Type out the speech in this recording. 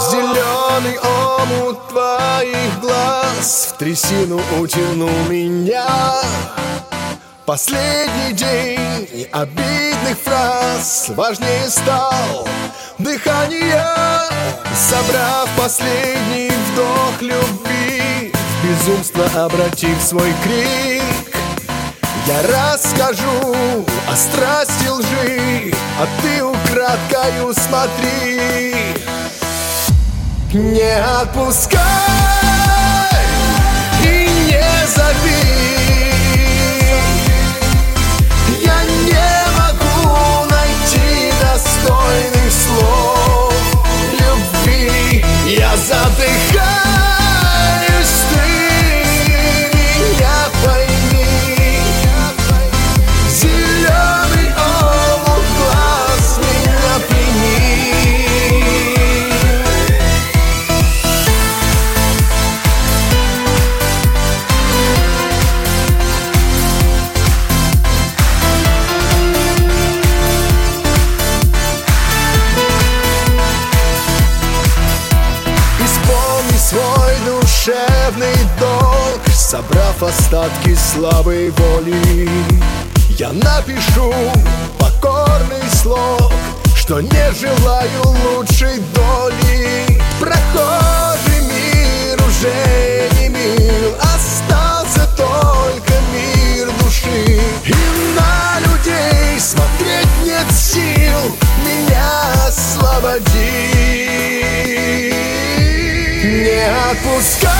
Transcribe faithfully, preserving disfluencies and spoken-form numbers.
Зеленый омут твоих глаз в трясину утянул меня. Последний день обидных фраз важнее стал дыхание. Собрав последний вдох любви, в безумство обратив свой крик, я расскажу о страсти лжи, а ты украдкою смотри. Не отпускай и не зови. Я не могу найти достойных слов любви. Я задыхаюсь, ты меня пойми. Зеленый омут глаз меня прими. Свой душевный долг, собрав остатки слабой воли, я напишу покорный слог, что не желаю лучшей доли. Прохожий мир уже не мил, остался только мир души. И на людей смотреть нет сил, меня освободи. Не отпускай